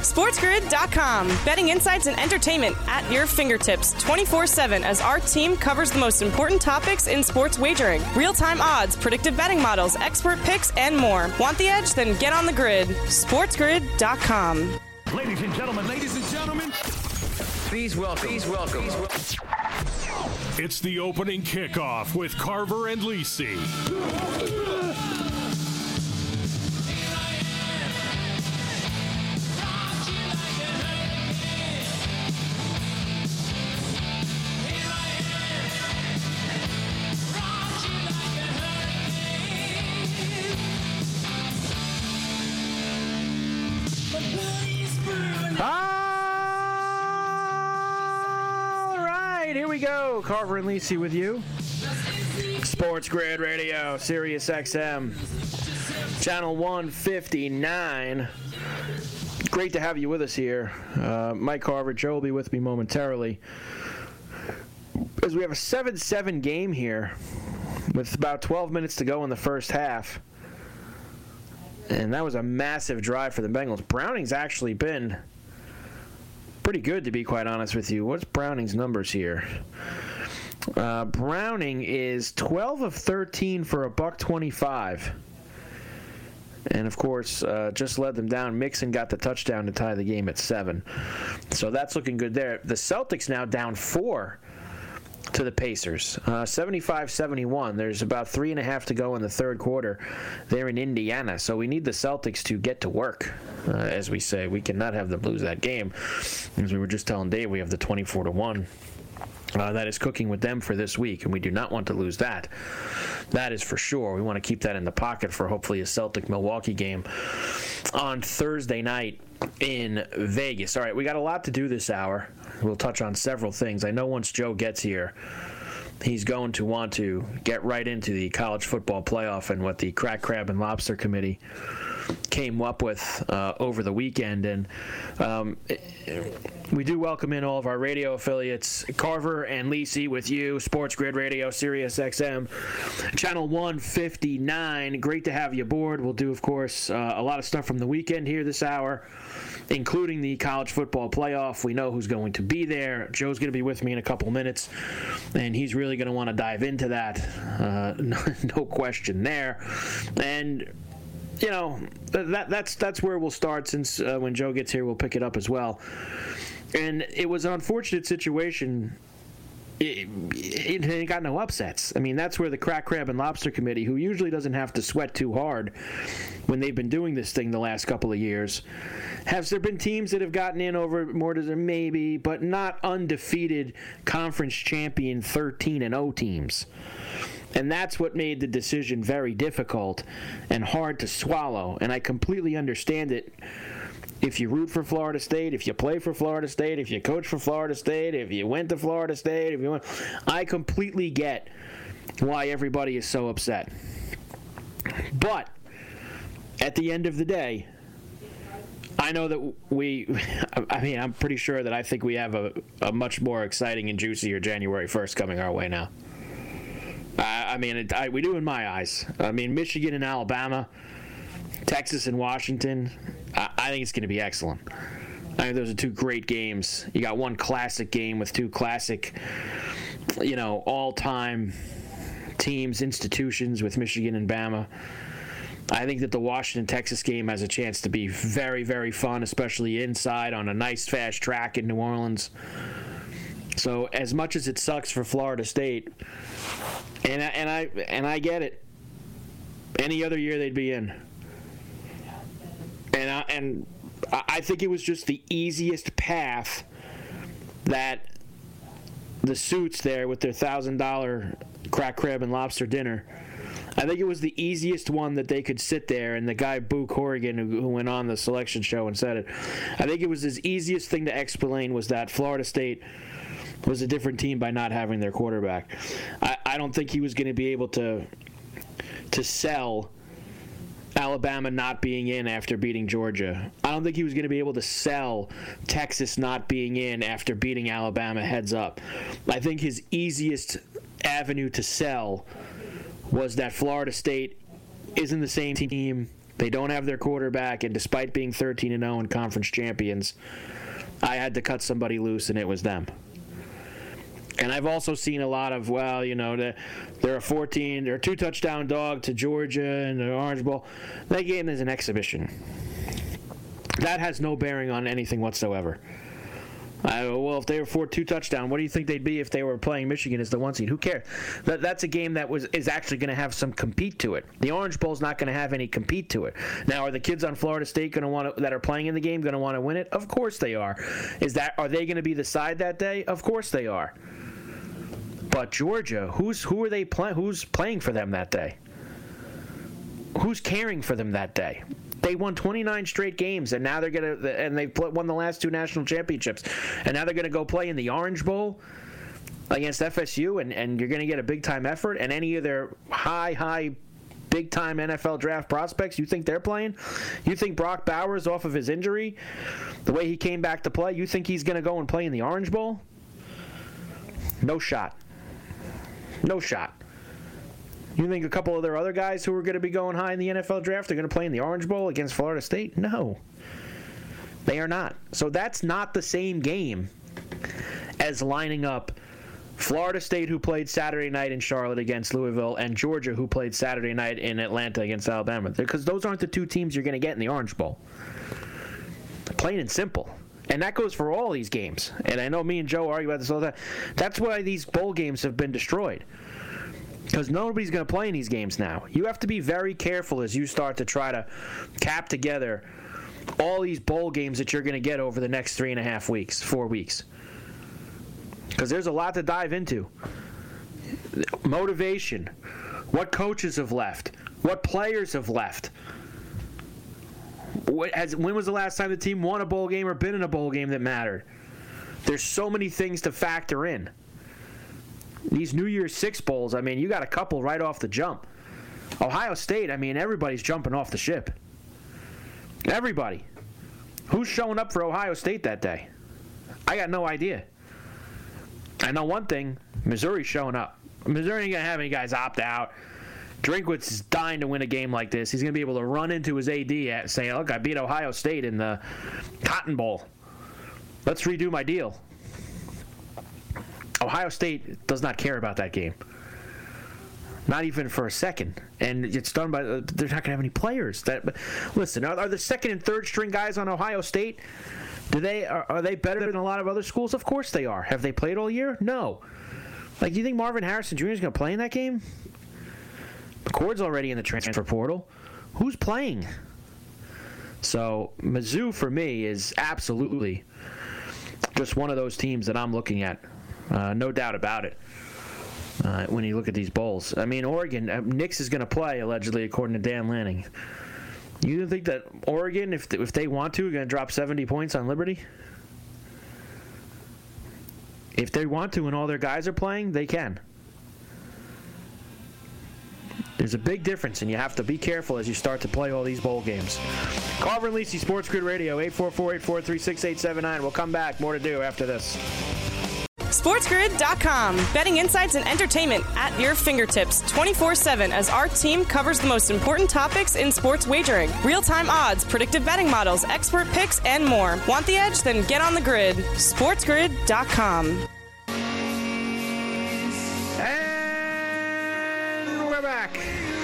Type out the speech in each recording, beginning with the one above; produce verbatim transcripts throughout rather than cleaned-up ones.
SportsGrid dot com. Betting insights and entertainment at your fingertips twenty-four seven as our team covers the most important topics in sports wagering. Real-time odds, predictive betting models, expert picks, and more. Want the edge? Then get on the grid. SportsGrid dot com. Ladies and gentlemen, ladies and gentlemen, please welcome, please welcome. Please welcome. It's the opening kickoff with Carver and Lisi. Here we go. Carver and Lisi with you. Sports Grid Radio, Sirius X M, Channel one fifty-nine. Great to have you with us here. Uh, Mike Carver, Joe will be with me momentarily. As we have a seven seven game here with about twelve minutes to go in the first half. And that was a massive drive for the Bengals. Browning's actually been pretty good, to be quite honest with you. What's Browning's numbers here? Uh, Browning is twelve of thirteen for a buck twenty-five. And, of course, uh, just led them down. Mixon got the touchdown to tie the game at seven. So that's looking good there. The Celtics now down four to the Pacers, uh, seventy-five seventy-one. There's about three and a half to go in the third quarter. They're in Indiana, so we need the Celtics to get to work, uh, as we say. We cannot have them lose that game. As we were just telling Dave, we have the twenty-four to one. Uh, that is cooking with them for this week, and we do not want to lose that. That is for sure. We want to keep that in the pocket for hopefully a Celtic-Milwaukee game on Thursday night in Vegas. All right, we got a lot to do this hour. We'll touch on several things. I know once Joe gets here, he's going to want to get right into the college football playoff and what the Crack Crab and Lobster Committee came up with uh, over the weekend. And um, we do welcome in all of our radio affiliates. Carver and Lisi with you, Sports Grid Radio, Sirius X M, Channel one fifty-nine. Great to have you aboard. We'll do, of course, uh, a lot of stuff from the weekend here this hour, including the college football playoff. We know who's going to be there. Joe's going to be with me in a couple minutes, and he's really going to want to dive into that. Uh, no, no question there. And you know, that that's that's where we'll start, since uh, when Joe gets here, we'll pick it up as well. And it was an unfortunate situation. It, it, it got no upsets. I mean, that's where the Crack Crab and Lobster Committee, who usually doesn't have to sweat too hard when they've been doing this thing the last couple of years, has there been teams that have gotten in over more than maybe, but not undefeated conference champion thirteen and oh teams. And that's what made the decision very difficult and hard to swallow. And I completely understand it. If you root for Florida State, if you play for Florida State, if you coach for Florida State, if you went to Florida State, if you went, I completely get why everybody is so upset. But at the end of the day, I know that we, I mean, I'm pretty sure that I think we have a, a much more exciting and juicier January first coming our way now. I, I mean, it, I, we do in my eyes. I mean, Michigan and Alabama, Texas and Washington, I, I think it's going to be excellent. I think those are two great games. You got one classic game with two classic, you know, all-time teams, institutions with Michigan and Bama. I think that the Washington-Texas game has a chance to be very, very fun, especially inside on a nice, fast track in New Orleans. So as much as it sucks for Florida State, and I, and I and I get it, any other year they'd be in. And I, and I think it was just the easiest path that the suits there with their one thousand dollars crack crab and lobster dinner, I think it was the easiest one that they could sit there, and the guy Boo Corrigan who, who went on the selection show and said it, I think it was his easiest thing to explain was that Florida State was a different team by not having their quarterback. I, I don't think he was going to be able to to sell Alabama not being in after beating Georgia. I don't think he was going to be able to sell Texas not being in after beating Alabama heads up. I think his easiest avenue to sell was that Florida State isn't the same team They don't have their quarterback, and despite being thirteen and oh and conference champions, I had to cut somebody loose, and it was them. And I've also seen a lot of, well, you know, they're a fourteen, they're a two-touchdown dog to Georgia and the Orange Bowl. That game is an exhibition. That has no bearing on anything whatsoever. I, well, if they were four two touchdown, what do you think they'd be if they were playing Michigan as the one seed? Who cares? That, that's a game that was is actually going to have some compete to it. The Orange Bowl's not going to have any compete to it. Now, are the kids on Florida State going to want to that are playing in the game going to want to win it? Of course they are. Is that are they going to be the side that day? Of course they are. But Georgia, who's who are they playing? Who's playing for them that day? Who's caring for them that day? They won twenty-nine straight games, and now they're gonna and they've won the last two national championships, and now they're gonna go play in the Orange Bowl against F S U, and, and you're gonna get a big time effort. And any of their high, high, big time N F L draft prospects, you think they're playing? You think Brock Bowers, off of his injury, the way he came back to play, you think he's gonna go and play in the Orange Bowl? No shot. No shot. You think a couple of their other guys who are going to be going high in the N F L draft are going to play in the Orange Bowl against Florida State? No. They are not. So that's not the same game as lining up Florida State, who played Saturday night in Charlotte against Louisville, and Georgia, who played Saturday night in Atlanta against Alabama. Because those aren't the two teams you're going to get in the Orange Bowl. Plain and simple. And that goes for all these games. And I know me and Joe argue about this all the time. That's why these bowl games have been destroyed. Because nobody's going to play in these games now. You have to be very careful as you start to try to cap together all these bowl games that you're going to get over the next three and a half weeks, four weeks. Because there's a lot to dive into. Motivation. What coaches have left. What players have left. What has, when was the last time the team won a bowl game or been in a bowl game that mattered? There's so many things to factor in. These New Year's Six bowls, I mean, you got a couple right off the jump. Ohio State, I mean, everybody's jumping off the ship. Everybody. Who's showing up for Ohio State that day? I got no idea. I know one thing, Missouri's showing up. Missouri ain't going to have any guys opt out. Drinkwitz is dying to win a game like this. He's going to be able to run into his A D at saying, look, I beat Ohio State in the Cotton Bowl. Let's redo my deal. Ohio State does not care about that game. Not even for a second. And it's done by, they're not going to have any players. That, listen, are, are the second and third string guys on Ohio State, do they are, are they better than a lot of other schools? Of course they are. Have they played all year? No. Like, do you think Marvin Harrison Junior is going to play in that game? McCord's already in the transfer portal. Who's playing? So, Mizzou, for me, is absolutely just one of those teams that I'm looking at. Uh, no doubt about it. Uh, when you look at these bowls. I mean, Oregon, uh, Nix is going to play, allegedly, according to Dan Lanning. You don't think that Oregon, if, if they want to, are going to drop seventy points on Liberty? If they want to and all their guys are playing, they can. There's a big difference, and you have to be careful as you start to play all these bowl games. Carver and Lisi, Sports Grid Radio, eight four four, eight four three, six eight seven nine. We'll come back. More to do after this. SportsGrid dot com. Betting insights and entertainment at your fingertips twenty-four seven as our team covers the most important topics in sports wagering. Real-time odds, predictive betting models, expert picks, and more. Want the edge? Then get on the grid. SportsGrid dot com. And we're back.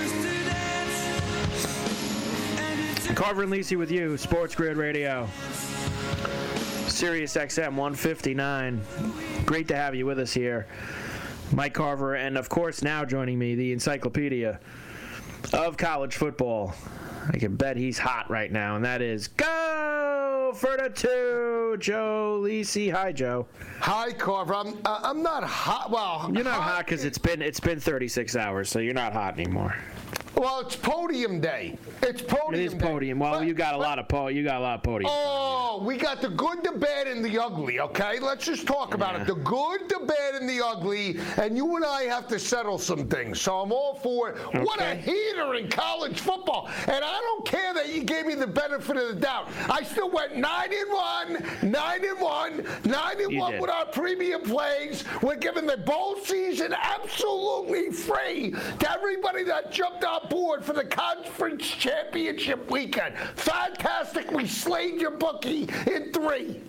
Carver and Lisi with you, Sports Grid Radio. Sirius X M one fifty-nine. Great to have you with us here. Mike Carver, and of course now joining me, the encyclopedia of college football. I can bet he's hot right now, and that is Go for the Two, Joe Lisi. Hi, Joe. Hi, Carver. I'm uh, I'm not hot. Well, you're not hot because it's been it's been thirty-six hours, so you're not hot anymore. Well, it's podium day. It's podium day. It is podium. Well, but, you got a but, lot of po- you got a lot of podium. Oh, we got the good, the bad, and the ugly, okay? Let's just talk about Yeah. it. The good, the bad, and the ugly, and you and I have to settle some things. So I'm all for it. Okay. What a heater in college football. And I don't care that you gave me the benefit of the doubt. I still went nine and one, nine and one, nine and You one did. with our premium plays. We're giving the bowl season absolutely free to everybody that jumped on board for the conference championship weekend. Fantastic. We slayed your bookie in three.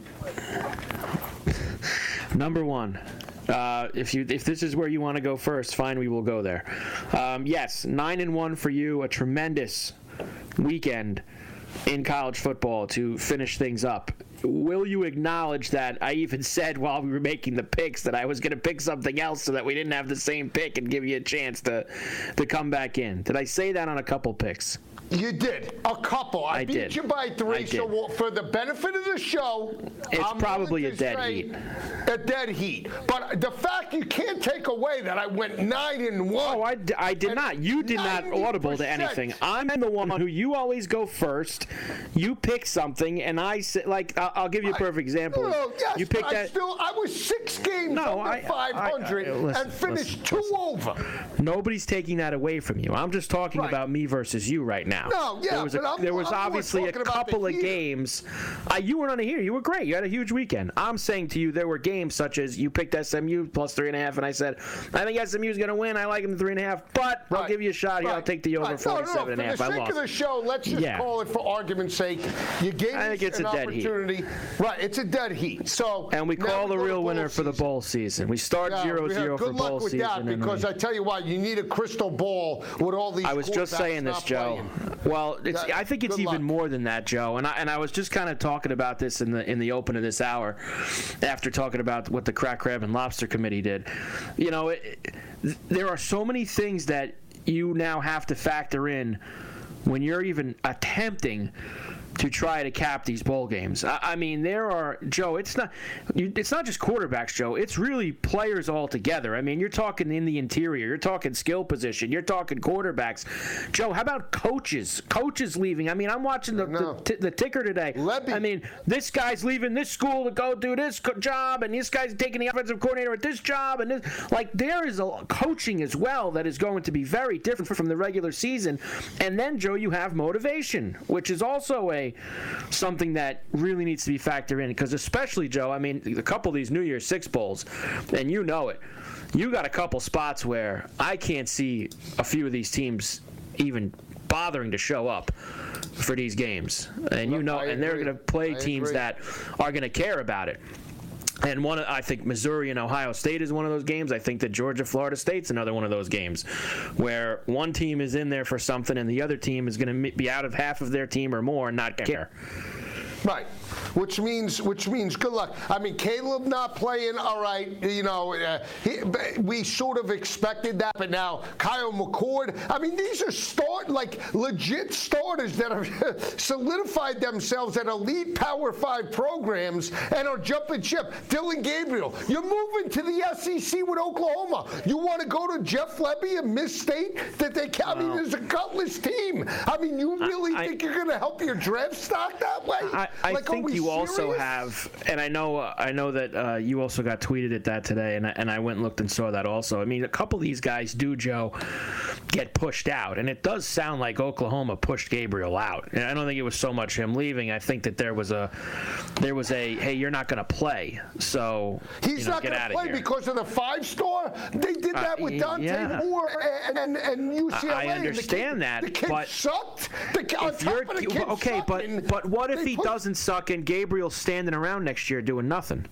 Number one. Uh, if you if this is where you want to go first, fine, we will go there. Um, yes, nine and one for you, a tremendous weekend in college football to finish things up. Will you acknowledge that I even said while we were making the picks that I was going to pick something else so that we didn't have the same pick and give you a chance to to come back in? Did I say that on a couple picks? You did. A couple. I, I beat did. you by three, I so did. we'll, for the benefit of the show, It's I'm probably willing a to dead say heat. A dead heat. But the fact you can't take away that I went nine and one. Oh, I, d- I did And not. You did not ninety audible to percent. anything. I'm the one who you always go first. You pick something, and I say, like, I'll, I'll give you a perfect example. No, yes, you picked but I that. still, I was six games No, under I- five hundred I- I- listen, and finished listen, two listen. over. Nobody's taking that away from you. I'm just talking Right. about me versus you right now. No, yeah, there was, a, but I'm- there was I'm more obviously a talking about the couple of heater. games. Uh, you weren't on a heater. You were great. You had a huge weekend. I'm saying to you, there were games such as you picked S M U plus three and a half, and I said, I think S M U is going to win. I like them three and a half, but I'll Right. give you a shot here. I'll Right. take the over Right. No, no, no. forty-seven and a half. For I the sake lost. of the show, let's just Yeah. call it for argument's sake. You gave I us think it's an a dead heat. opportunity. Right, it's a dead heat. So And we now call the go to real bowl winner for the season. bowl season. We start Yeah, zero we have zero for good bowl luck with season. that and because we- I tell you what, you need a crystal ball with all these. I was just quarterbacks saying this, not Joe. playing. Well, it's, Yeah, I think it's good even luck. more than that, Joe. And I and I was just kind of talking about this in the in the open of this hour, after talking about what the Crack Crab and Lobster Committee did. You know, it, it, there are so many things that you now have to factor in when you're even attempting to try to cap these bowl games. I, I mean, there are, Joe, it's not you, it's not just quarterbacks, Joe. It's really players all together. I mean, you're talking in the interior. You're talking skill position. You're talking quarterbacks. Joe, how about coaches? Coaches leaving. I mean, I'm watching the, No. the, t- the ticker today. Lebby. I mean, this guy's leaving this school to go do this co- job, and this guy's taking the offensive coordinator at this job. And this, like, there is a coaching as well that is going to be very different from the regular season. And then, Joe, you have motivation, which is also a something that really needs to be factored in, because especially, Joe, I mean, a couple of these New Year's Six bowls, and you know it, you got a couple spots where I can't see a few of these teams even bothering to show up for these games, and you know, I and they're agree. going to play I teams agree. that are going to care about it. And one, I think Missouri and Ohio State is one of those games. I think that Georgia, Florida State's another one of those games where one team is in there for something and the other team is going to be out of half of their team or more and not care. Right. Which means, which means, good luck. I mean, Caleb not playing, all right. You know, uh, he, we sort of expected that, but now Kyle McCord. I mean, these are start like legit starters that have solidified themselves at elite Power Five programs and are jumping ship. Dylan Gabriel, you're moving to the S E C with Oklahoma. You want to go to Jeff Lebby and Miss State? That they, I mean, there's a gutless team. I mean, you really I- think you're going to help your draft stock that way? I, I Like, are think we you also serious? have, and I know uh, I know that uh, you also got tweeted at that today, and I, and I went and looked and saw that also. I mean, a couple of these guys do, Joe, get pushed out, and it does sound like Oklahoma pushed Gabriel out. And I don't think it was so much him leaving. I think that there was a there was a hey, you're not going to play, so He's you know, not get going out to of play here. because of the five-star. They did that Uh, with Dante yeah. Moore and, and, and U C L A. I and the understand kid, that, the kid but sucked. The, kid- on If you're top of the kid okay, but sucking, but what if they he put- doesn't suck and Gabriel's standing around next year doing nothing?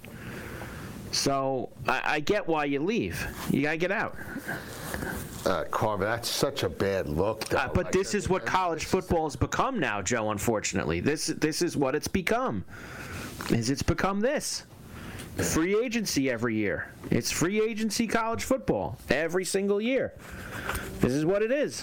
So I, I get why you leave. You gotta get out. Uh, Carver, that's such a bad look. Though. Uh, but Like, this is what I- college football has become now, Joe. Unfortunately, this this is what it's become. Is it's become this free agency every year? It's free agency college football every single year. This is what it is.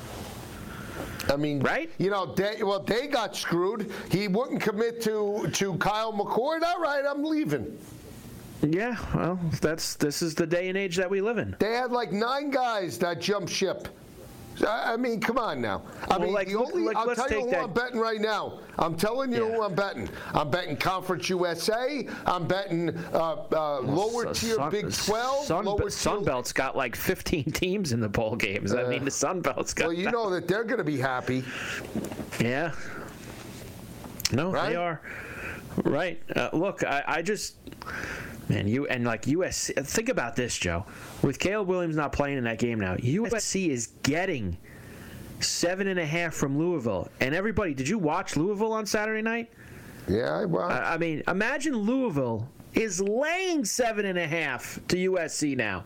I mean, Right? You know, they, well, they got screwed. He wouldn't commit to to Kyle McCord. All right, I'm leaving. Yeah, well, that's this is the day and age that we live in. They had like nine guys that jumped ship. I mean, come on now. I well, mean, like, the only, like, I'll let's tell you take who that. I'm betting right now. I'm telling you Yeah. who I'm betting. I'm betting Conference U S A. I'm betting uh, uh, lower So tier Sun, Big twelve. Sun, lower Sun Belt's got like fifteen teams in the bowl games. I mean, the Sun Belt's got. Well, you know that they're going to be happy. Yeah. No, Right? they are. Right. Uh, look, I, I just, man, you and like U S C. Think about this, Joe. With Caleb Williams not playing in that game now, U S C is getting seven and a half from Louisville. And everybody, did you watch Louisville on Saturday night? Yeah, well. I, I mean, imagine Louisville is laying seven and a half to U S C now.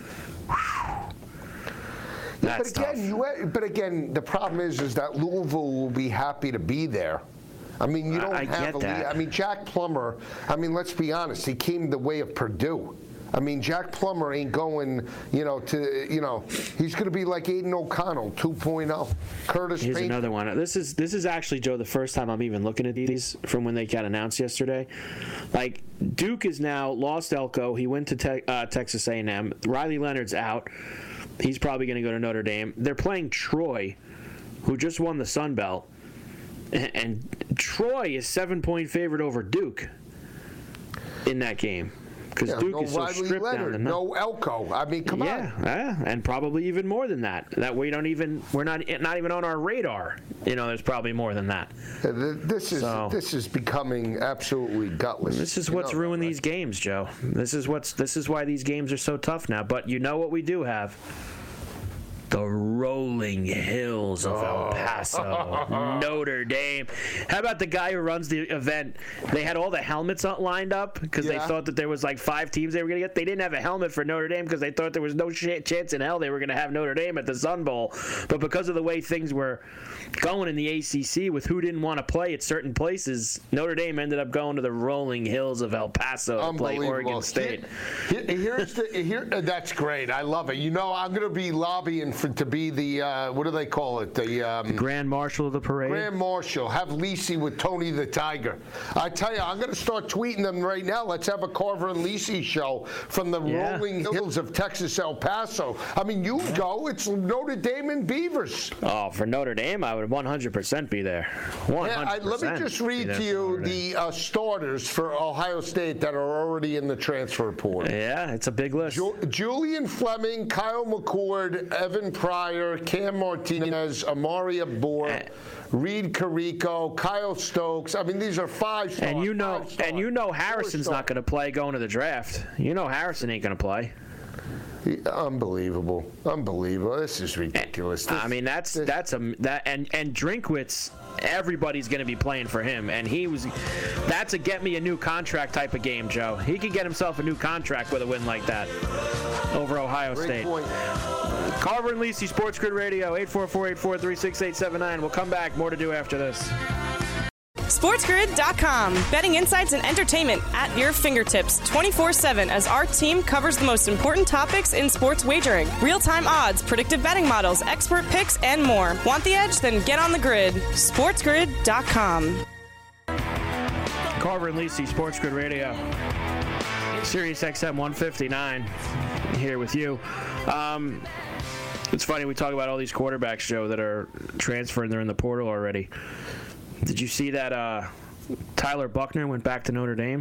That's but again, tough. you, but again, the problem is, is that Louisville will be happy to be there. I mean, you don't I, I have get a that. lead. I mean, Jack Plummer. I mean, let's be honest. He came the way of Purdue. I mean, Jack Plummer ain't going, you know, to, you know, he's going to be like Aiden O'Connell two point oh. Curtis Here's Painter. another one. This is this is actually, Joe, the first time I'm even looking at these from when they got announced yesterday. Like, Duke is now lost Elko. He went to te- uh, Texas A and M. Riley Leonard's out. He's probably going to go to Notre Dame. They're playing Troy, who just won the Sun Belt. And, and Troy is seven-point favorite over Duke in that game. Because Yeah, Duke no is so Riley stripped Leonard, down. no Elko. I mean, come yeah, on. Yeah, and probably even more than that. That we don't even we're not not even on our radar. You know, there's probably more than that. Uh, th- This is So- this is becoming absolutely gutless. This is You what's know that, ruined right? these games, Joe. This is what's this is why these games are so tough now. But you know what we do have? The rolling hills of El Paso, Notre Dame. How about the guy who runs the event? They had all the helmets up- lined up because Yeah. they thought that there was like five teams they were going to get. They didn't have a helmet for Notre Dame because they thought there was no sh- chance in hell they were going to have Notre Dame at the Sun Bowl. But because of the way things were going in the A C C with who didn't want to play at certain places, Notre Dame ended up going to the rolling hills of El Paso to play Oregon State. Here- here's the, here, uh, that's great. I love it. You know, I'm going to be lobbying for to be the uh, what do they call it? The um, Grand Marshal of the parade. Grand Marshal. Have Lisi with Tony the Tiger. I tell you, I'm going to start tweeting them right now. Let's have a Carver and Lisi show from the Yeah. rolling hills of Texas, El Paso. I mean, you go. It's Notre Dame and Beavers. Oh, for Notre Dame, I would one hundred percent be there. one Yeah, hundred percent. I, let me just read to you the uh, starters for Ohio State that are already in the transfer portal. Yeah, it's a big list. Ju- Julian Fleming, Kyle McCord, Evan Pryor, Cam Martinez, Amari Abor, Reed Carrico, Kyle Stokes. I mean, these are five stars. And you know, five stars, and you know four Harrison's stars. not going to play going to the draft. You know Harrison ain't going to play. Unbelievable, unbelievable. This is ridiculous. This, I mean, that's this- that's a that and and Drinkwitz. Everybody's going to be playing for him, and he was. That's a get me a new contract type of game, Joe. He could get himself a new contract with a win like that over Ohio Great State. point. Carver and Lisi, Sports Grid Radio, eight four four, eight four three, six eight seven nine. We'll come back. More to do after this. SportsGrid dot com. Betting insights and entertainment at your fingertips twenty-four seven as our team covers the most important topics in sports wagering. Real-time odds, predictive betting models, expert picks, and more. Want the edge? Then get on the grid. SportsGrid dot com. Carver and Lisi, Sports Grid Radio. Sirius X M one fifty-nine here with you. Um, it's funny, we talk about all these quarterbacks, Joe, that are transferring. They're in the portal already. Did you see that uh, Tyler Buckner went back to Notre Dame?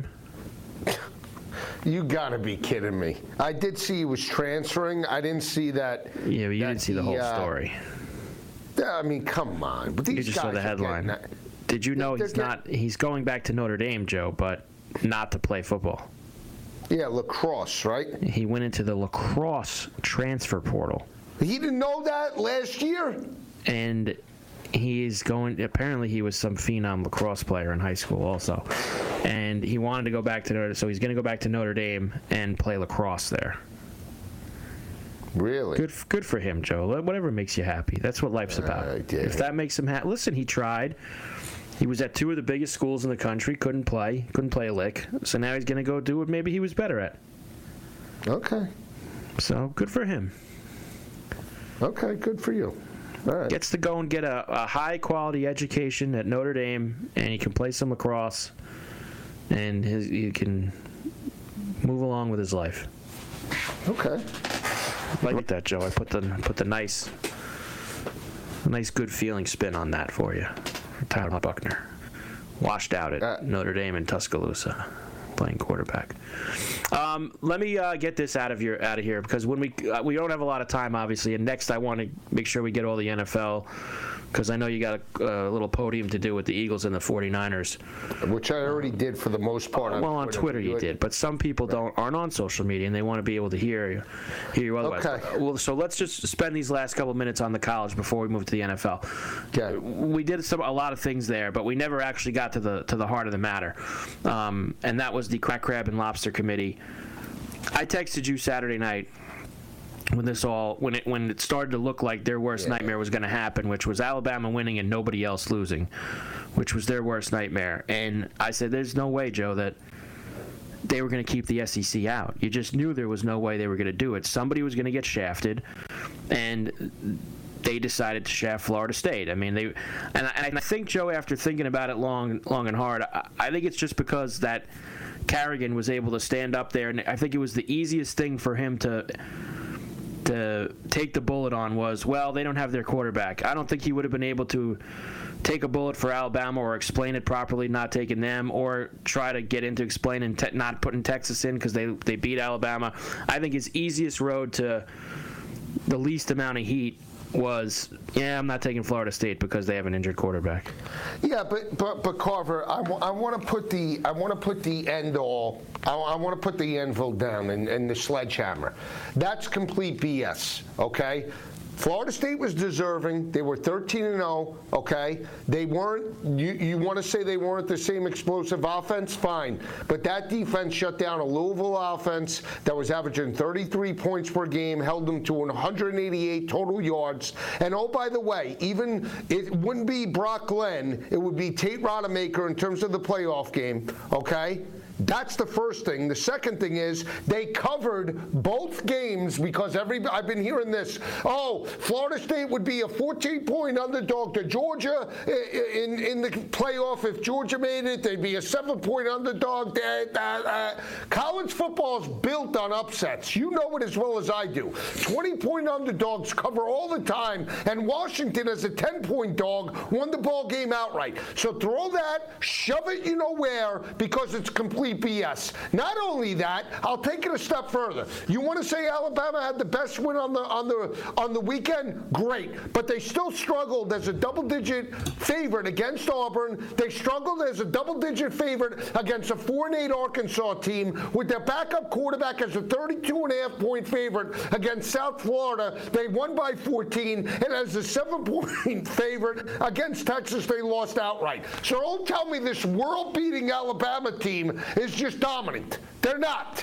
You got to be kidding me. I did see he was transferring. I didn't see that. Yeah, but you that didn't see the he, whole uh, story. Yeah, I mean, come on. But these You just guys saw the are headline. getting- Did you know They're he's getting- not? He's going back to Notre Dame, Joe, but not to play football. Yeah, lacrosse, right? He went into the lacrosse transfer portal. He didn't know that last year? And he's going, apparently he was some phenom lacrosse player in high school also, and he wanted to go back to Notre, so he's going to go back to Notre Dame and play lacrosse there. Really? Good, good for him, Joe. Whatever makes you happy. That's what life's about. I did. If that makes him happy, listen. He tried. He was at two of the biggest schools in the country. Couldn't play. Couldn't play a lick. So now he's going to go do what maybe he was better at. Okay. So good for him. Okay, good for you. All right. Gets to go and get a, a high-quality education at Notre Dame, and he can play some lacrosse, and his, he can move along with his life. Okay. I like that, Joe. I put the put the nice A nice good feeling spin on that for you. Tyler Buckner. Washed out at uh, Notre Dame and Tuscaloosa, playing quarterback. Um, let me uh, get this out of your out of here because when we uh, we don't have a lot of time, obviously. And next, I want to make sure we get all the N F L because I know you got a, a little podium to do with the Eagles and the forty-niners. Which I already did for the most part. On well, on Twitter, Twitter you did, but some people right. don't aren't on social media and they want to be able to hear you, hear you otherwise. Okay. Well, so let's just spend these last couple of minutes on the college before we move to the N F L. Okay. We did some a lot of things there, but we never actually got to the to the heart of the matter, um, and that was the Crack Crab and Lobster Committee. I texted you Saturday night when this all when it when it started to look like their worst yeah. nightmare was going to happen, which was Alabama winning and nobody else losing, which was their worst nightmare. And I said, "There's no way, Joe, that they were going to keep the S E C out. You just knew there was no way they were going to do it. Somebody was going to get shafted, and they decided to shaft Florida State. I mean, they and I, and I think, Joe, after thinking about it long, long and hard, I, I think it's just because that Carrigan was able to stand up there, and I think it was the easiest thing for him to." to take the bullet on was, well, they don't have their quarterback. I don't think he would have been able to take a bullet for Alabama or explain it properly, not taking them, or try to get into explaining te- not putting Texas in because they, they beat Alabama. I think his easiest road to the least amount of heat was, yeah, I'm not taking Florida State because they have an injured quarterback. Yeah, but but but Carver, I, w- I want to put the I want to put the end all. I, I want to put the anvil down and, and the sledgehammer. That's complete B S. Okay. Florida State was deserving. They were thirteen and oh, okay? They weren't, you, you want to say they weren't the same explosive offense? Fine. But that defense shut down a Louisville offense that was averaging thirty-three points per game, held them to one hundred eighty-eight total yards. And oh, by the way, even it wouldn't be Brock Glenn, it would be Tate Rodemaker in terms of the playoff game, okay? That's the first thing. The second thing is they covered both games because every I've been hearing this. Oh, Florida State would be a fourteen-point underdog to Georgia in in the playoff. If Georgia made it, they'd be a seven-point underdog. College football is built on upsets. You know it as well as I do. twenty-point underdogs cover all the time, and Washington, as a ten-point dog, won the ball game outright. So throw that, shove it you know where, because it's complete B S. Not only that, I'll take it a step further. You want to say Alabama had the best win on the on the on the weekend? Great, but they still struggled as a double-digit favorite against Auburn. They struggled as a double-digit favorite against a four and eight Arkansas team with their backup quarterback as a thirty-two and a half point favorite against South Florida. They won by fourteen, and as a seven-point favorite against Texas, they lost outright. So don't tell me this world-beating Alabama team is just dominant. They're not.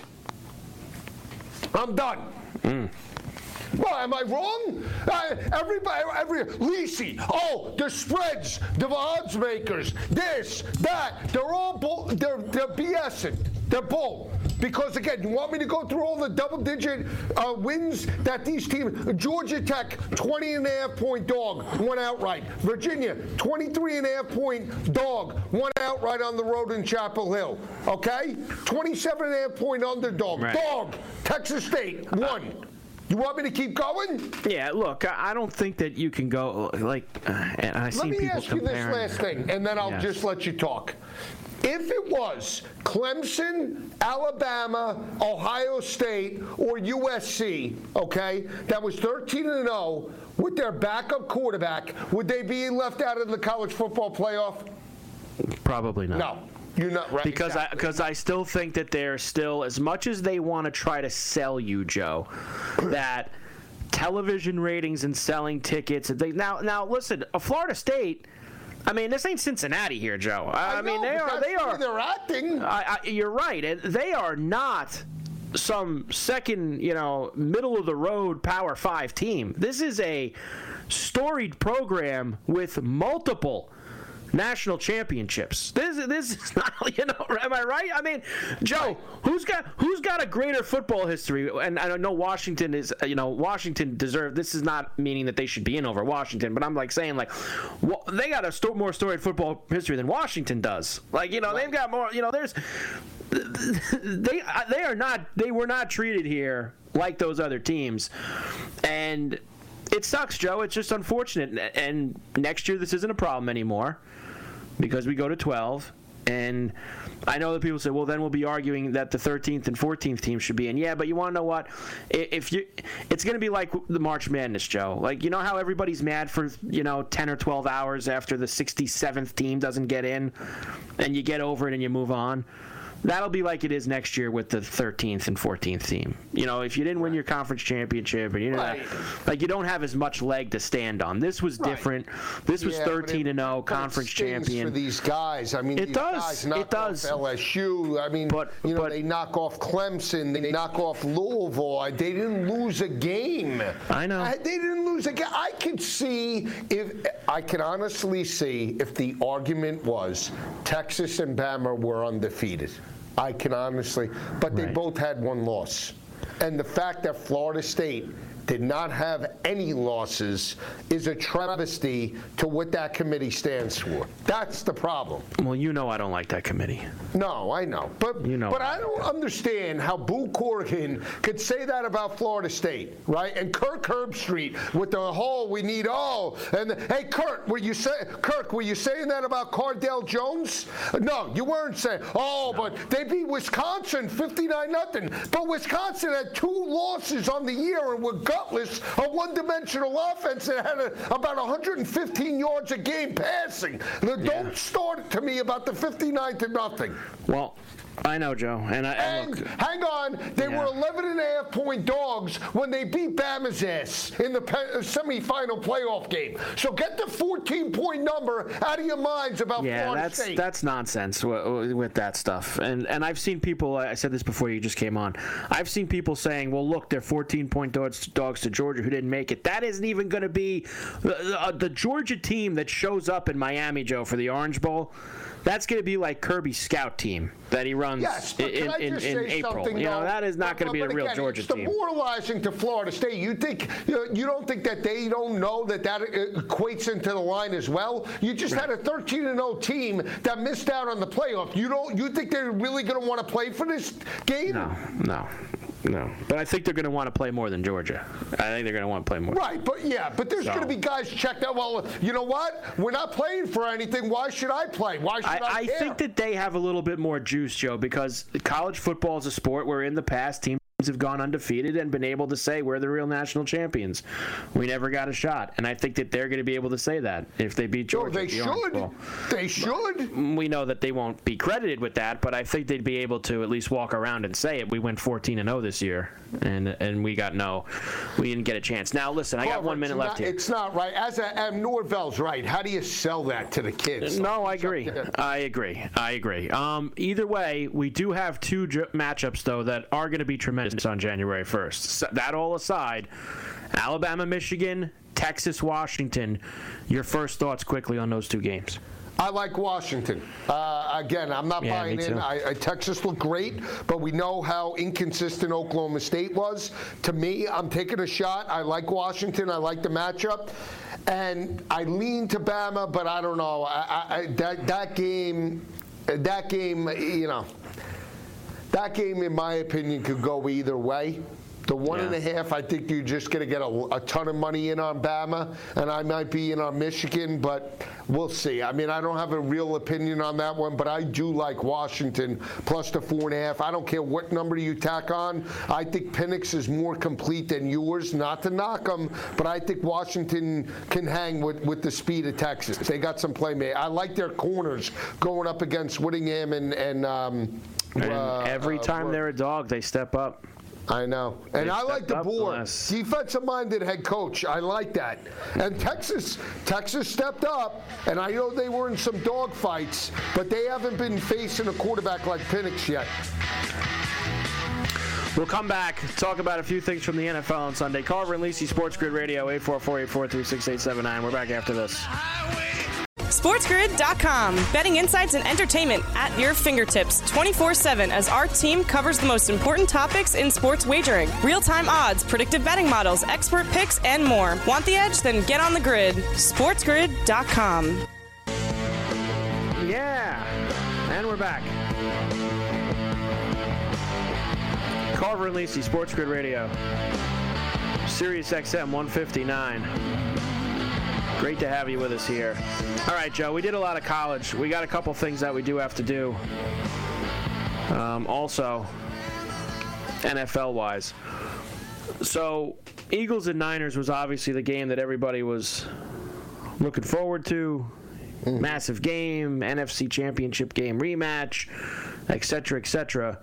I'm done. Mm. Well, am I wrong? Uh, everybody, every Lisi, oh, the spreads, the odds makers, this, that, they're all bull, they're, they're BSing. They're bull. Because, again, you want me to go through all the double-digit uh, wins that these teams, Georgia Tech, twenty and a half point dog, won outright. Virginia, twenty-three and a half point dog, won outright on the road in Chapel Hill. Okay? twenty-seven and a half point underdog, right. Dog. Texas State, won. Uh, You want me to keep going? Yeah, look, I don't think that you can go, like, uh, and I see people comparing. Let me ask you this last thing, and then I'll yes. just let you talk. If it was Clemson, Alabama, Ohio State, or U S C, okay, that was thirteen and oh with their backup quarterback, would they be left out of the college football playoff? Probably not. No. You're not right. Because exactly. I because I still think that they're still, as much as they want to try to sell you, Joe, that television ratings and selling tickets. They, now, now listen, a Florida State. I mean, this ain't Cincinnati here, Joe. I, I, I mean, know, they are. That's they are. They're acting. I, I, you're right, and they are not some second, you know, middle of the road Power Five team. This is a storied program with multiple national championships. This this is not, you know, am I right? I mean, Joe, who's got who's got a greater football history? And I don't know Washington is, you know, Washington deserved. This is not meaning that they should be in over Washington, but I'm like saying like, well, they got a sto- more storied football history than Washington does. Like, you know, right. They've got more. You know, there's they they are not they were not treated here like those other teams, and It sucks, Joe. It's just unfortunate. And next year, this isn't a problem anymore because we go to twelve. And I know that people say, well, then we'll be arguing that the thirteenth and fourteenth teams should be in. Yeah, but you want to know what? If you, it's going to be like the March Madness, Joe. Like, you know how everybody's mad for, you know, ten or twelve hours after the sixty-seventh team doesn't get in, and you get over it and you move on? That'll be like it is next year with the thirteenth and fourteenth team. You know, if you didn't win your conference championship, and you know, Right. like you don't have as much leg to stand on. This was Right. different. This was Yeah, but thirteen it- and oh, but it conference stings champion. for these guys. I mean, It these does. guys It knock does. off L S U. I mean, But- you know, but- they knock off Clemson. They knock off Louisville. I- They didn't lose a game. I know. I- They didn't lose a game. I could see if I can honestly see if the argument was Texas and Bama were undefeated. I can honestly, but they Right. both had one loss. And the fact that Florida State did not have any losses is a travesty to what that committee stands for. That's the problem. Well, you know I don't like that committee. No, I know. But You know. but I don't understand how Boo Corrigan could say that about Florida State, right? And Kirk Herbstreit with the whole we need all. And hey, Kirk, were you say Kirk, were you saying that about Cardale Jones? No, you weren't saying. Oh, no. But they beat Wisconsin fifty-nine nothing. But Wisconsin had two losses on the year and were gutless, a one-dimensional offense that had a, about one hundred fifteen yards a game passing. Now, Yeah. Don't start to me about the fifty-nine to nothing. Well, I know, Joe, and I and And look, hang on, they Yeah. were eleven and a half point dogs when they beat Bama's ass in the pe- semifinal playoff game. So get the fourteen point number out of your minds about yeah, Florida that's State. that's nonsense with, with that stuff. And and I've seen people. I said this before you just came on. I've seen people saying, "Well, look, they're fourteen point dogs, dogs to Georgia who didn't make it." That isn't even going to be the, the, the Georgia team that shows up in Miami, Joe, for the Orange Bowl. That's going to be like Kirby's scout team that he runs Yes, but in, can I in, just in say April. something, You know, though? that is not going to be But a real again, Georgia it's team. demoralizing to Florida State. You think you, you don't think that they don't know that that equates into the line as well? You just had a thirteen and oh team that missed out on the playoff. You don't. You think they're really going to want to play for this game? No, no, no. But I think they're going to want to play more than Georgia. I think they're going to want to play more. Right, but yeah, but there's So. going to be guys checked out. Well, you know what? We're not playing for anything. Why should I play? Why should I, I, I care? think that they have a little bit more juice, Joe, because college football is a sport where in the past teams have gone undefeated and been able to say we're the real national champions. We never got a shot, and I think that they're going to be able to say that if they beat No, Georgia. they at the Orange should. Bowl. They should. We know that they won't be credited with that, but I think they'd be able to at least walk around and say it. We went fourteen and oh this year, and and we got no, we didn't get a chance. Now listen, I got However, one minute it's left not, here. It's not right. As a, and Norvell's right. How do you sell that to the kids? No, I It's up agree. there. I agree. I agree. Um, either way, we do have two j- matchups, though, that are going to be tremendous on January first. So that all aside, Alabama, Michigan, Texas, Washington. Your first thoughts quickly on those two games. I like Washington. Uh, again, I'm not Yeah, buying me in. too. I, I, Texas looked great, but we know how inconsistent Oklahoma State was. To me, I'm taking a shot. I like Washington. I like the matchup. And I lean to Bama, but I don't know. I, I, I, that, that game, that game, you know, that game, in my opinion, could go either way. The one Yeah. and a half, I think you're just going to get a, a ton of money in on Bama, and I might be in on Michigan, but we'll see. I mean, I don't have a real opinion on that one, but I do like Washington plus the four and a half. I don't care what number you tack on. I think Penix is more complete than yours, not to knock them, but I think Washington can hang with, with the speed of Texas. They got some playmakers. I like their corners going up against Whittingham and, and um, And uh, every uh, time they're a dog, they step up. I know. And They I like stepped the up board. less. Defensive-minded head coach. I like that. And Texas, Texas stepped up, and I know they were in some dog fights, but they haven't been facing a quarterback like Penix yet. We'll come back, talk about a few things from the N F L on Sunday. Carver and Lisi, Sports Grid Radio, eight four four, eight four three, six eight seven nine. We're back after this. SportsGrid dot com. Betting insights and entertainment at your fingertips twenty-four seven as our team covers the most important topics in sports wagering. Real-time odds, predictive betting models, expert picks, and more. Want the edge? Then get on the grid. SportsGrid dot com. Yeah, and we're back. Carver and Lisi, Sports Grid Radio. Sirius X M one fifty-nine. Great to have you with us here. All right, Joe, we did a lot of college. We got a couple things that we do have to do. Um, also, N F L-wise. So, Eagles and Niners was obviously the game that everybody was looking forward to. Mm. Massive game, N F C Championship game rematch, et cetera, et cetera.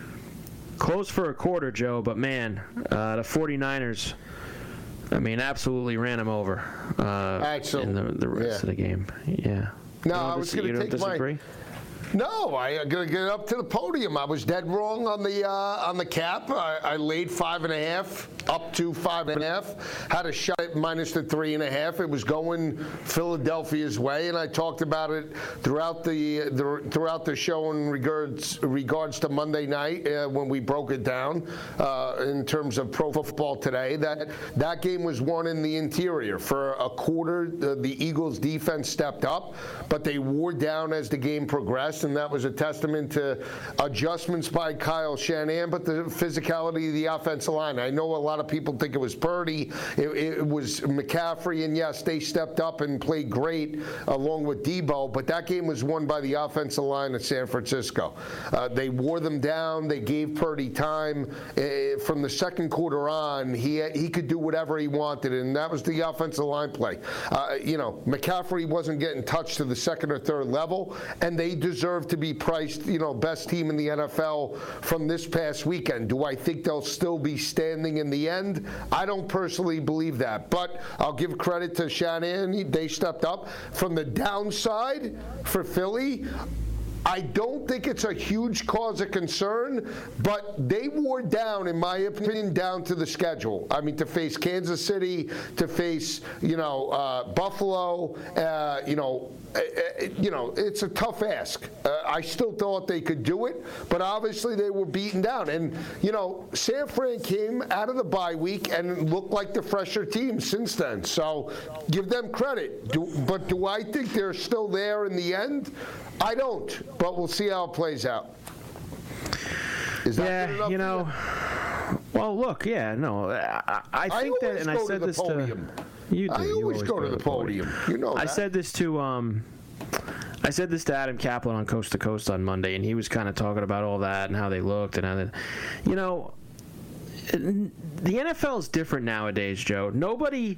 Close for a quarter, Joe, but man, uh, the 49ers, I mean, absolutely ran them over uh, right, so, in the, the rest yeah. of the game. Yeah. No, I was going to take disagree? my... No, I got to get up to the podium. I was dead wrong on the uh, on the cap. I, I laid five and a half, up to five and a half. Had a shot at minus the three and a half. It was going Philadelphia's way, and I talked about it throughout the, the throughout the show in regards regards to Monday night uh, when we broke it down uh, in terms of Pro Football Today. That that game was won in the interior for a quarter. The, the Eagles' defense stepped up, but they wore down as the game progressed. And that was a testament to adjustments by Kyle Shanahan, but the physicality of the offensive line. I know a lot of people think it was Purdy, it, it was McCaffrey, and yes, they stepped up and played great along with Debo, but that game was won by the offensive line of San Francisco. Uh, they wore them down. They gave Purdy time. Uh, from the second quarter on, he he could do whatever he wanted, and that was the offensive line play. Uh, you know, McCaffrey wasn't getting touched to the second or third level, and they deserve to be priced, you know, best team in the N F L from this past weekend. Do I think they'll still be standing in the end? I don't personally believe that, but I'll give credit to Shanahan. They stepped up. From the downside for Philly, I don't think it's a huge cause of concern, but they wore down, in my opinion, down to the schedule. I mean, to face Kansas City, to face, you know, uh, Buffalo, uh, you know, uh, you know, it's a tough ask. Uh, I still thought they could do it, but obviously they were beaten down. And, you know, San Fran came out of the bye week and looked like the fresher team since then. So give them credit. Do, but do I think they're still there in the end? I don't, but we'll see how it plays out. Is that yeah, good enough you know, you? Well, look, yeah, no, I, I think I that, and I said to this podium. to you. Do, I you always, always go, go to the podium. podium. You know, I that. said this to um, I said this to Adam Kaplan on Coast to Coast on Monday, and he was kind of talking about all that and how they looked and how they, you know, the N F L is different nowadays, Joe. Nobody.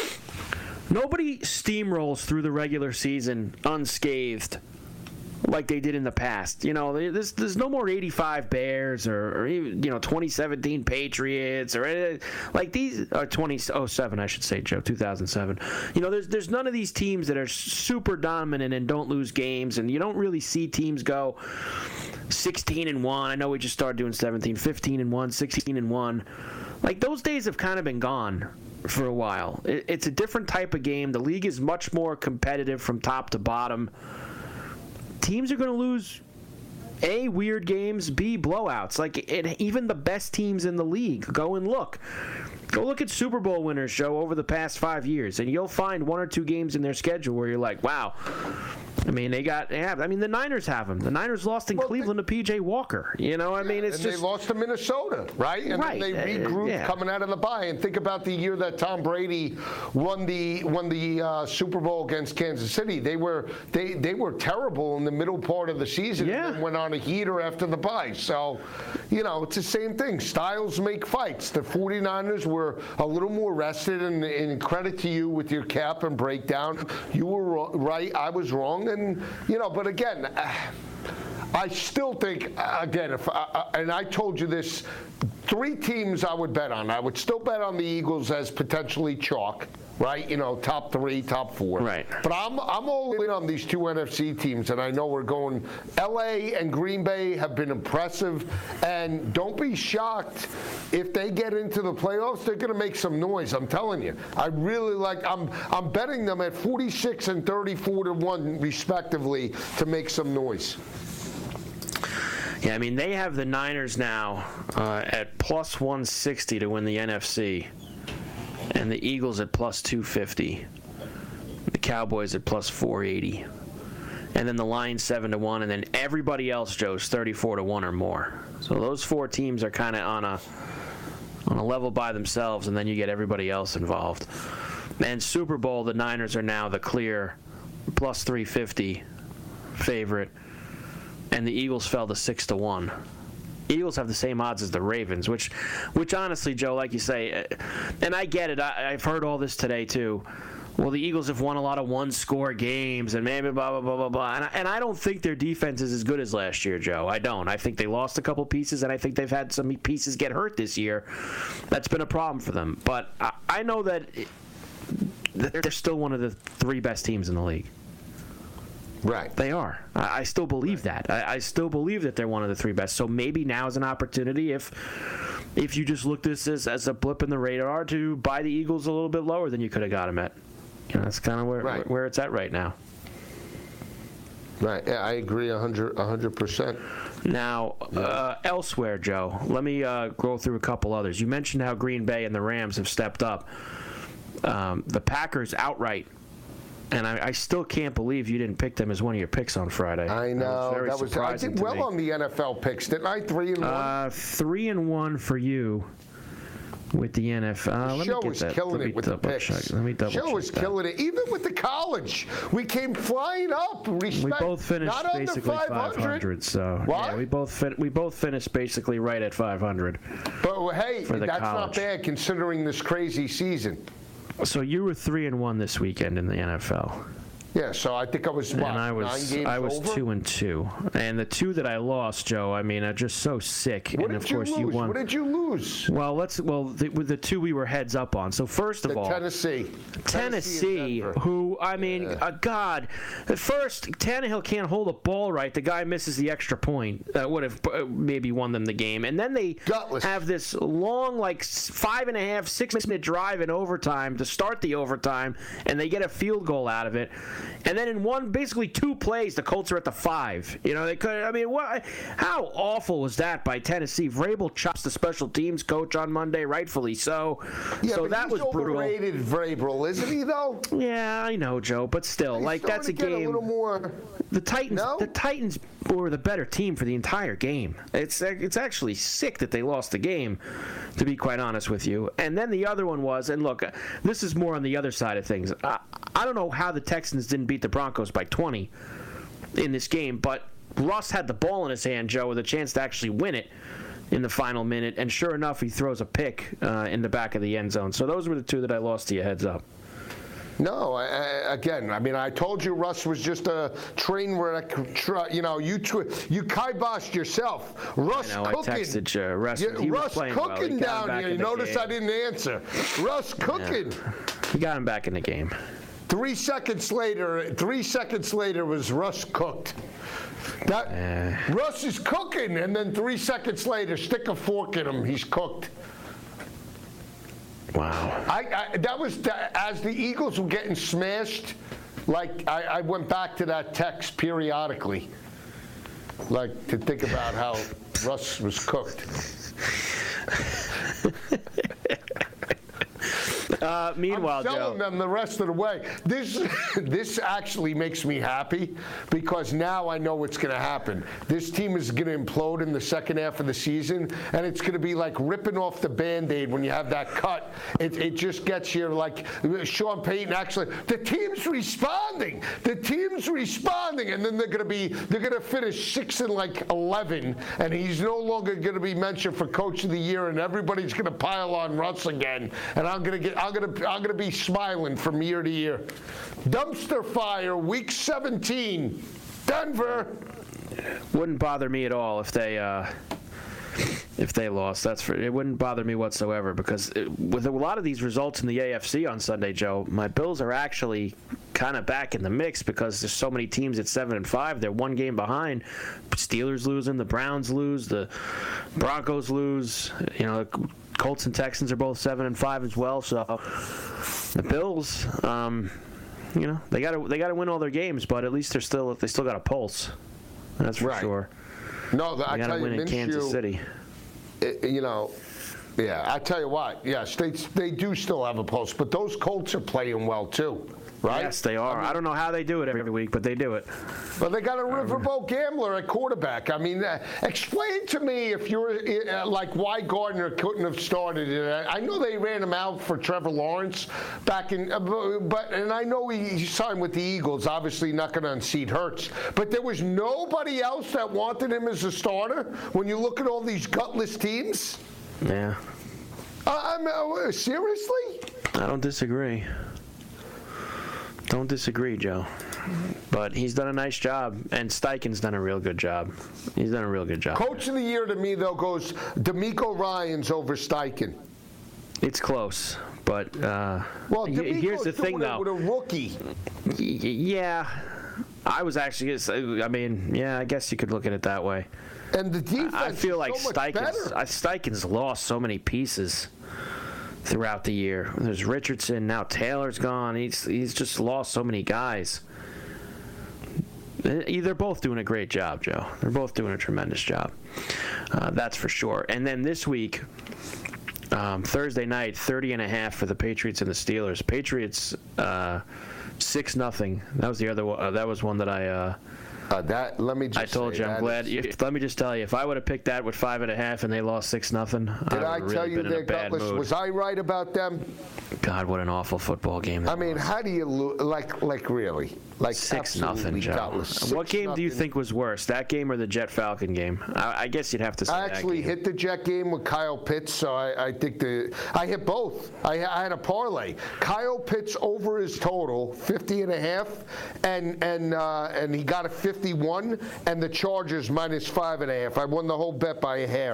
Nobody steamrolls through the regular season unscathed like they did in the past. You know, there's, there's no more eighty-five Bears or, or even, you know, twenty seventeen Patriots or anything. Like these, or twenty oh seven, I should say, Joe, two thousand seven. You know, there's there's none of these teams that are super dominant and don't lose games, and you don't really see teams go sixteen and one. I know we just started doing seventeen, fifteen and one, sixteen and one. Like those days have kind of been gone for a while. It, it's a different type of game. The league is much more competitive from top to bottom. Teams are going to lose, A, weird games, B, blowouts. Like, it, even the best teams in the league, go and look. Go look at Super Bowl winners, Joe, over the past five years, and you'll find one or two games in their schedule where you're like, wow. I mean, they got, they have, I mean, the Niners have them. The Niners lost in well, Cleveland they, to P J Walker. You know, I mean, it's and just. They lost to Minnesota, right? And right. then they regrouped uh, yeah. coming out of the bye. And think about the year that Tom Brady won the won the uh, Super Bowl against Kansas City. They were they they were terrible in the middle part of the season yeah. and then went on a heater after the bye. So, you know, it's the same thing. Styles make fights. The 49ers were a little more rested, and, and credit to you with your cap and breakdown. You were right. I was wrong. And, you know, but again, I still think, again, if I, and I told you this, three teams I would bet on. I would still bet on the Eagles as potentially chalk, right? You know, top three, top four. Right. But I'm I'm all in on these two N F C teams, and I know we're going. L A and Green Bay have been impressive, and don't be shocked if they get into the playoffs. They're going to make some noise. I'm telling you. I really like. I'm I'm betting them at forty-six and thirty-four to one respectively to make some noise. Yeah, I mean, they have the Niners now uh, at plus one sixty to win the N F C, and the Eagles at plus two fifty, the Cowboys at plus four eighty, and then the Lions seven to one, and then everybody else, Joe's thirty-four to one or more. So those four teams are kind of on a on a level by themselves, and then you get everybody else involved. And Super Bowl, the Niners are now the clear plus three fifty favorite, and the Eagles fell to six to one. Eagles have the same odds as the Ravens, which, which honestly, Joe, like you say, and I get it. I, I've heard all this today too. Well, the Eagles have won a lot of one-score games, and maybe blah blah blah blah blah. And I, and I don't think their defense is as good as last year, Joe. I don't. I think they lost a couple pieces, and I think they've had some pieces get hurt this year. That's been a problem for them. But I, I know that it, they're still one of the three best teams in the league. Right. They are. I, I still believe right. that. I, I still believe that they're one of the three best. So maybe now is an opportunity if if you just look at this as, as a blip in the radar to buy the Eagles a little bit lower than you could have got them at. You know, that's kind of where, right. where it's at right now. Right. Yeah, I agree one hundred percent. Now, uh, elsewhere, Joe, let me uh, go through a couple others. You mentioned how Green Bay and the Rams have stepped up. Um, the Packers outright. And I, I still can't believe you didn't pick them as one of your picks on Friday. I know. That was, that was I did well me. on the N F L picks, didn't I? Three and one. Uh, three and one for you with the N F L. Uh, let Show me get was that. killing Let it me with the double picks. check. Let me double Show check was that. killing it, even with the college. We came flying up. Respect. We both finished Not basically under five hundred. So what? yeah, we both fin- we both finished basically right at five hundred. But hey, for the that's college. not bad considering this crazy season. So you were three and one this weekend in the N F L. Yeah, so I think I was what, and I was nine games I was over? two and two, and the two that I lost, Joe, I mean, are just so sick. What and did of you course lose? you won. What did you lose? Well, let's well the, with the two we were heads up on. So first of The all, Tennessee. Tennessee, and Denver. who I mean, Yeah. uh, God, at first Tannehill can't hold a ball right. The guy misses the extra point that would have uh, maybe won them the game, and then they Gutless. have this long, like s- five and a half, six minute drive in overtime to start the overtime, and they get a field goal out of it, and then in one. Basically two plays, the Colts are at the five. You know, they could. I mean, what? How awful was that by Tennessee? Vrabel chops the special teams coach on Monday, rightfully so. Yeah, so but that he's was brutal. overrated, Vrabel, isn't he though? Yeah, I know, Joe, but still, He's like that's a starting to get game. A little more. The Titans, No? the Titans were the better team for the entire game. It's it's actually sick that they lost the game, to be quite honest with you. And then the other one was, and look, this is more on the other side of things. I, I don't know how the Texans didn't beat the Broncos by twenty in this game, but Russ had the ball in his hand, Joe, with a chance to actually win it in the final minute. And sure enough, he throws a pick uh, in the back of the end zone. So those were the two that I lost to you, heads up. No, I, I, again, I mean, I told you Russ was just a train wreck. You know, you tw- you kiboshed yourself. Russ I know, cooking. I texted you. Russ, Yeah, he was Russ playing well. He cooking got him down back here. in You the notice game. I didn't answer. Russ cooking. He got him back in the game. Three seconds later, three seconds later was Russ cooked. That Uh. Russ is cooking, and then three seconds later, stick a fork in him. He's cooked. Wow. I, I that was the, as the Eagles were getting smashed. Like I, I went back to that text periodically, like to think about how Russ was cooked. Uh, meanwhile, I'm telling Joe, them the rest of the way. This this actually makes me happy because now I know what's going to happen. This team is going to implode in the second half of the season, and it's going to be like ripping off the Band-Aid when you have that cut. It, it just gets you like Sean Payton. Actually, the team's responding. The team's responding, and then they're going to be they're going to finish six and like eleven, and he's no longer going to be mentioned for Coach of the Year, and everybody's going to pile on Russ again, and I'm going to get. I'm gonna I'm gonna be smiling from year to year. Dumpster fire, week seventeen, Denver. wouldn't bother me at all if they uh, if they lost. That's for it. Wouldn't bother me whatsoever because it, with a lot of these results in the A F C on Sunday, Joe, my Bills are actually kind of back in the mix because there's so many teams at seven and five. They're one game behind. Steelers losing, the Browns lose, the Broncos lose. You know. Colts and Texans are both seven and five as well. So the Bills, um, you know, they got to they got to win all their games, but at least they're still they still got a pulse. That's for Right. sure. No, the, They I got tell to you, win in Minshew, Kansas City. it- you know, yeah, I tell you what, yes, they they do still have a pulse, but those Colts are playing well too. right? Yes, they are. I, mean, I don't know how they do it every week, but they do it. Well, they got a riverboat gambler at quarterback. I mean, uh, explain to me if you're uh, like why Gardner couldn't have started it. I know they ran him out for Trevor Lawrence back in, uh, but and I know he, he signed with the Eagles. Obviously, not going to unseat Hurts, but there was nobody else that wanted him as a starter. When you look at all these gutless teams. Yeah. Uh, I'm, uh, seriously? I don't disagree. Don't disagree, Joe. But he's done a nice job, and Steichen's done a real good job. He's done a real good job. Coach of the year to me, though, goes DeMeco Ryans over Steichen. It's close, but uh, well, here's the thing, though. With a rookie. Y- yeah. I was actually, I mean, yeah, I guess you could look at it that way. And the defense I feel like is so Steichen's, Steichen's lost so many pieces throughout the year. There's Richardson, now Taylor's gone. He's he's just lost so many guys. They're both doing a great job, Joe. They're both doing a tremendous job. Uh, that's for sure. And then this week, um, Thursday night, thirty and a half for the Patriots and the Steelers. Patriots uh, six nothing. That was the other one. Uh, that was one that I. Uh, Uh, that let me. Just I told say, you, I'm glad. You, let me just tell you, if I would have picked that with five and a half and they lost six nothing, did I, I really tell you they're gutless? Mood. Was I right about them? God, what an awful football game! I mean, was. how do you lo- like like really like six nothing, Joe? Gutless. What game nothing. do you think was worse, that game or the Jet Falcon game? I, I guess you'd have to say I actually that game. hit the Jet game with Kyle Pitts, so I, I think the I hit both. I, I had a parlay. Kyle Pitts over his total, fifty and a half, and and uh, and he got a fifty-one, and the Chargers minus five and a half. I won the whole bet by a hair.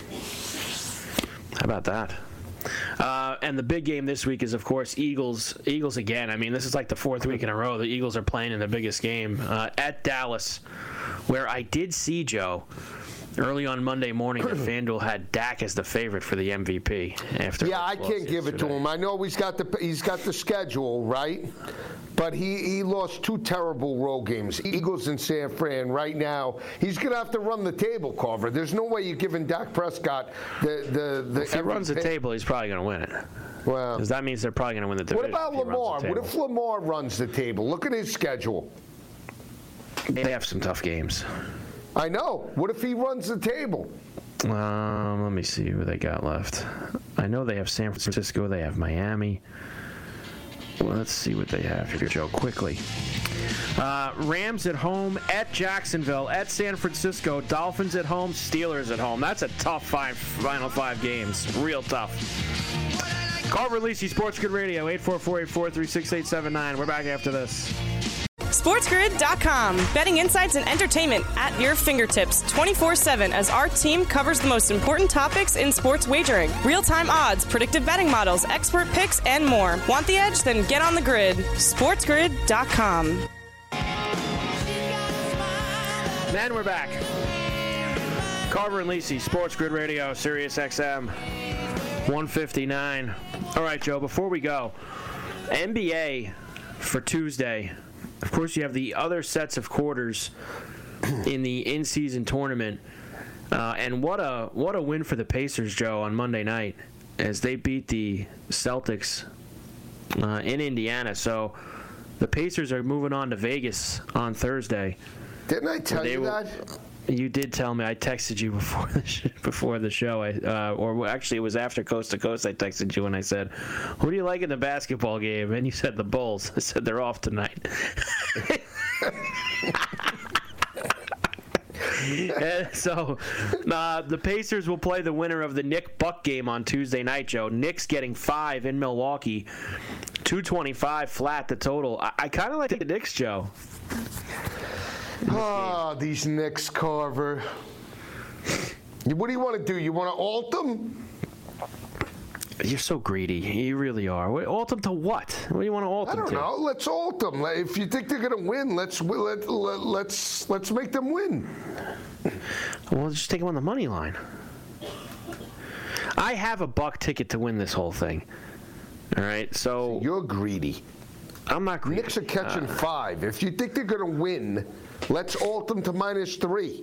How about that? Uh, and the big game this week is, of course, Eagles. Eagles again. I mean, this is like the fourth week in a row the Eagles are playing in the biggest game uh, at Dallas, where I did see, Joe, early on Monday morning that FanDuel had Dak as the favorite for the M V P. After yeah, I can't give yesterday. it to him. I know he's got the he's got the schedule right, but he, he lost two terrible road games. Eagles and San Fran right now. He's going to have to run the table, Carver. There's no way you're giving Dak Prescott the the the. If he runs the table, he's probably going to win it. Well, because that means they're probably going to win the division. What about Lamar? What if Lamar runs the table? Look at his schedule. They have some tough games. I know. What if he runs the table? Um, let me see who they got left. I know they have San Francisco. They have Miami. Well, let's see what they have here, Joe, quickly. Uh, Rams at home, at Jacksonville, at San Francisco, Dolphins at home, Steelers at home. That's a tough five, final five games. Real tough. Carver Lisi, Sports Grid Radio, eight four four, eight four three, six eight seven nine. We're back after this. SportsGrid dot com. Betting insights and entertainment at your fingertips twenty-four seven as our team covers the most important topics in sports wagering. Real-time odds, predictive betting models, expert picks, and more. Want the edge? Then get on the grid. SportsGrid dot com. Then we're back. Carver and Lisi, Sports Grid Radio, Sirius X M, one fifty-nine. All right, Joe, before we go, N B A for Tuesday. Of course, you have the other sets of quarters in the in-season tournament. Uh, and what a what a win for the Pacers, Joe, on Monday night as they beat the Celtics uh, in Indiana. So the Pacers are moving on to Vegas on Thursday. Didn't I tell you will, that? You did tell me. I texted you before the sh- before the show. I, uh, or actually, it was after Coast to Coast. I texted you and I said, "Who do you like in the basketball game?" And you said the Bulls. I said they're off tonight. And so uh, the Pacers will play the winner of the Knick-Buck game on Tuesday night, Joe. Knicks getting five in Milwaukee, two twenty-five flat the total. I, I kind of like the Knicks, Joe. Oh, these Knicks, Carver. What do you want to do? You want to alt them? You're so greedy. You really are. Wait, alt them to what? What do you want to alt I them don't to? know. Let's alt them. If you think they're going to win, let's let, let, let's let's make them win. Well, just take them on the money line. I have a buck ticket to win this whole thing. All right, so You're greedy. I'm not greedy. Knicks are catching Uh, five. If you think they're going to win, let's alt them to minus three.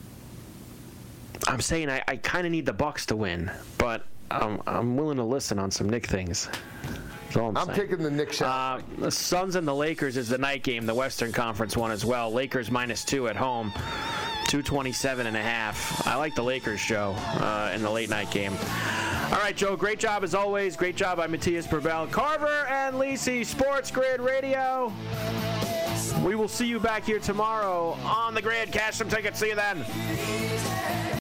I'm saying I, I kind of need the Bucks to win, but I'm I'm willing to listen on some Knick things. That's all I'm, I'm saying. taking the Knicks out. Uh, the Suns and the Lakers is the night game, the Western Conference one as well. Lakers minus two at home, two twenty-seven and a half. I like the Lakers, Joe, uh, in the late night game. All right, Joe, great job as always. Great job by Matthias Burbell. Carver and Lisi, Sports Grid Radio. We will see you back here tomorrow on the grid. Cash some tickets. See you then.